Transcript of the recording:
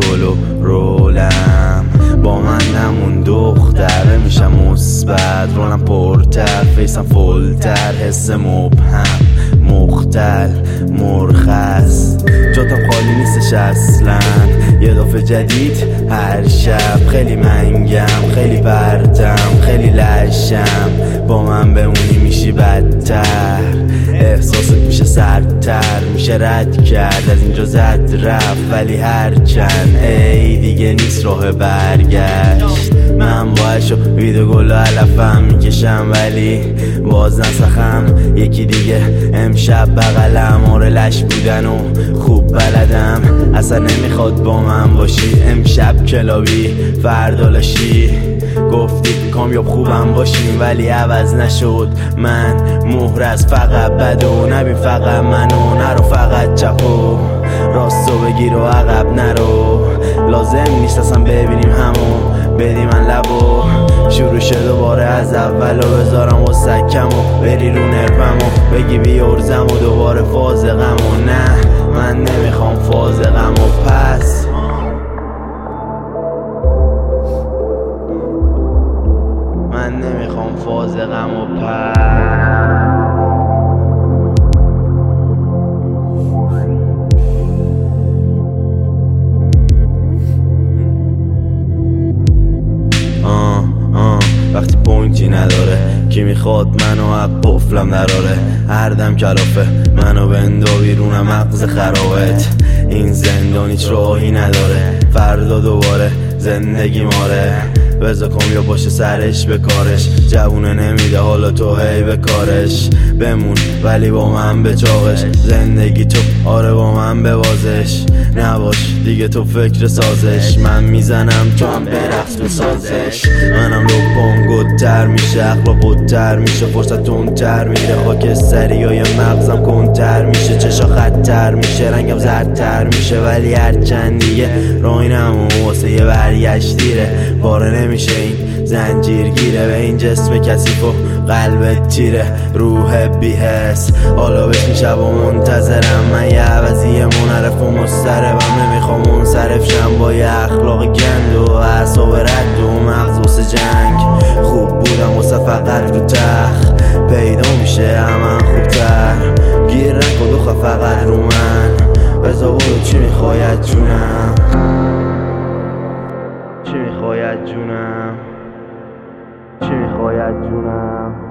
گل و رولم، با من همون دختره میشم مثبت، رولم پرتر، فیسم فلتر، حس مبهم مختل مرخص، جاتم خالی نیستش اصلا، یه دفعه جدید هر شب، خیلی منگم، خیلی پرتم، خیلی لشم، با من بمونی میشی بدتر، احساست میشه سردتر، میشه رد کرد از اینجا زد رفت، ولی هرچند ای دیگه نیست راه برگشت، من باید ویدو گل و علفم میکشم، ولی باز نسخم، یکی دیگه امشب بغلم، آره لش بودن و خوب بلدم، اصلا نمیخواد با من باشی، امشب کلابی فردا لاشی، گفتی کامیاب خوبم باشیم ولی عوض نشد، من مهر از فقط بد و نبین فقط منو، نرو فقط چپ و راستو بگیر و عقب نرو، لازم نیست اصلا ببینیم همو، بدی من لبو شروع شد دوباره از اول و بذارم و سکم و بری رو نرفم و بگی بیارزم و دوباره فاز غم و نه من نمیخوام فاز غم و پس من نمیخوام فاز غم و پس وقتی پوینتی نداره کی میخواد منو حق قفلم دراره، هر دم کلافه منو بندو بیرونم مغز خرابت، این زندان هیچ راهی نداره، فردا دوباره زندگی ماره، بذار کامیاب باشه سرش به کارش، جوونه نمیده حالا تو هی به کارش، بمون ولی با من به چاقش، زندگی تو آره با من به بازش، نباش دیگه تو فکر سازش، من میزنم تو هم برقص بسازش، منم لپام گدتر میشه، اخلاق بدتر میشه، فرصت تندتر میره، خاکستری های مغزم کنتر میشه، چشا خطر میشه، رنگم زردتر میشه، ولی هرچند دیگه راهی نمون واسه یه برگشت دیره، پاره نمیشه این زنجیر گیره به این جسم کثیف و قلبت تیره، روح بی‌حس حالا بشین شب و منتظرم، من یه عوضی منعرف و مضطربم، نمیخوام منصرف شم با یه اخلاق گند و اعصاب رد و مغز واسه جنگ، خوب بودم واسه فقط رو تخت پیدا میشه همه خوبتر، گیر نکن دخواه فقط رو من، بذار برو چی میخواید جونم، چی میخواید جونم، چی میخواید جونم.